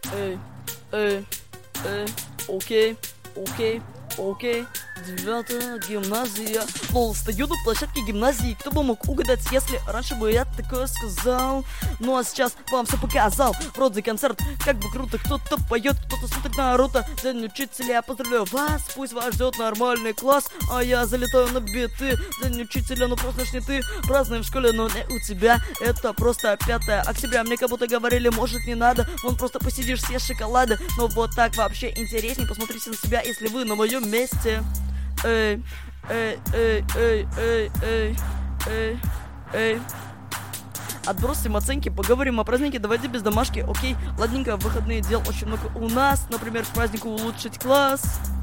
Эй, эй, эй, окей, окей, окей. 9-я гимназия. Лол, стою на площадке гимназии. Кто бы мог угадать, если раньше бы я такое сказал. Ну а сейчас вам все показал. Вроде концерт, как бы круто. Кто-то поет, кто-то смотрит Наруто. День учителя, я поздравляю вас. Пусть вас ждет нормальный класс. А я залетаю на биты. День учителя, ну просто ж не ты. Празднуем в школе, но не у тебя. Это просто 5 октября. Мне как будто говорили, может не надо. Вон просто посидишь, съешь шоколады. Но вот так вообще интересней. Посмотрите на себя, если вы на моем месте. Эй, эй, эй, эй, эй, эй, эй, эй. Отбросим оценки, поговорим о празднике. Давайте без домашки, окей. Ладненько, в выходные дел очень много у нас. Например, к празднику улучшить класс.